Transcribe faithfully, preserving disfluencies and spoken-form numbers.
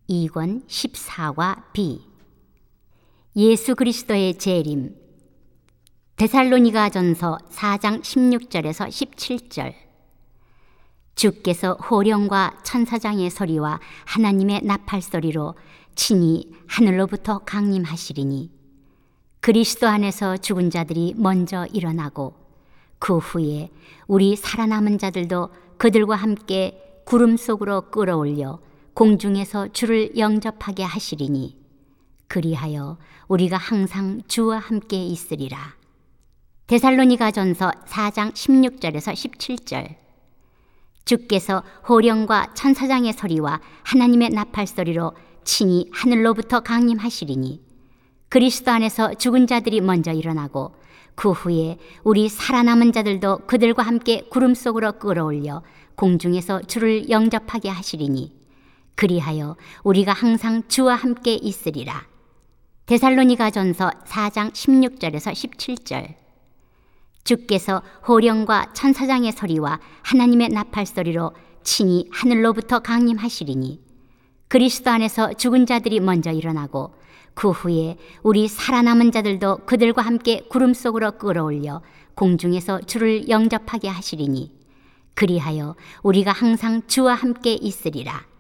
이 권 십사과 비. 예수 그리스도의 재림. 데살로니가전서 사 장 십육 절에서 십칠 절. 주께서 호령과 천사장의 소리와 하나님의 나팔 소리로 친히 하늘로부터 강림하시리니 그리스도 안에서 죽은 자들이 먼저 일어나고 그 후에 우리 살아남은 자들도 그들과 함께 구름 속으로 끌어올려 공중에서 주를 영접하게 하시리니 그리하여 우리가 항상 주와 함께 있으리라. 데살로니가전서 사 장 십육 절에서 십칠 절. 주께서 호령과 천사장의 소리와 하나님의 나팔 소리로 친히 하늘로부터 강림하시리니 그리스도 안에서 죽은 자들이 먼저 일어나고 그 후에 우리 살아남은 자들도 그들과 함께 구름 속으로 끌어올려 공중에서 주를 영접하게 하시리니 그리하여 우리가 항상 주와 함께 있으리라. 데살로니가전서 사 장 십육 절에서 십칠 절. 주께서 호령과 천사장의 소리와 하나님의 나팔 소리로 친히 하늘로부터 강림하시리니 그리스도 안에서 죽은 자들이 먼저 일어나고 그 후에 우리 살아남은 자들도 그들과 함께 구름 속으로 끌어올려 공중에서 주를 영접하게 하시리니 그리하여 우리가 항상 주와 함께 있으리라.